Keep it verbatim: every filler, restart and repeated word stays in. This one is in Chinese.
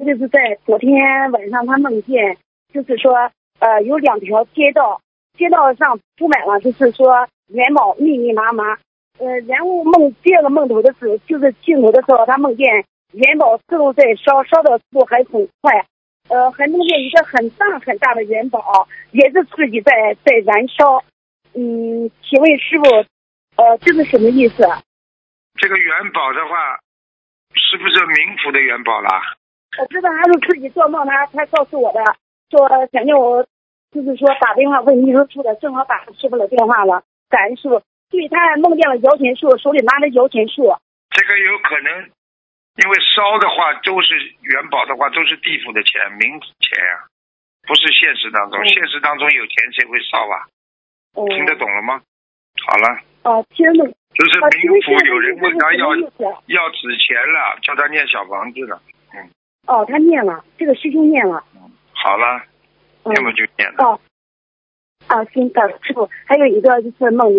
就是在昨天晚上，他梦见就是说呃有两条街道，街道上铺满了就是说元宝密密麻麻。呃，然后梦第二个梦头的时候，就是镜头的时候，他梦见元宝自动在烧，烧的速度还很快。呃，还梦见一个很大很大的元宝，也是自己在在燃烧。嗯，请问师傅，呃，这是什么意思？ 这个元宝的话，是不是冥府的元宝啦？ 我知道他是自己做梦，他他告诉我的，说想叫我就是说打电话问秘书处的，正好打师傅的电话了，感恩师傅。对，他还梦见了摇钱树，手里拿着摇钱树。 这个有可能，因为烧的话都是元宝的话都是地府的钱，冥府钱呀、啊，不是现实当中。嗯、现实当中有钱谁会烧啊？嗯、听得懂了吗？好了。 哦，听得懂。 就是冥府有人问他要、啊、要纸钱了，叫他念小房子了。嗯。 哦，他念了，这个师兄念了。 嗯，好了，要么就念了。 哦。啊，行的，师傅，还有一个就是梦。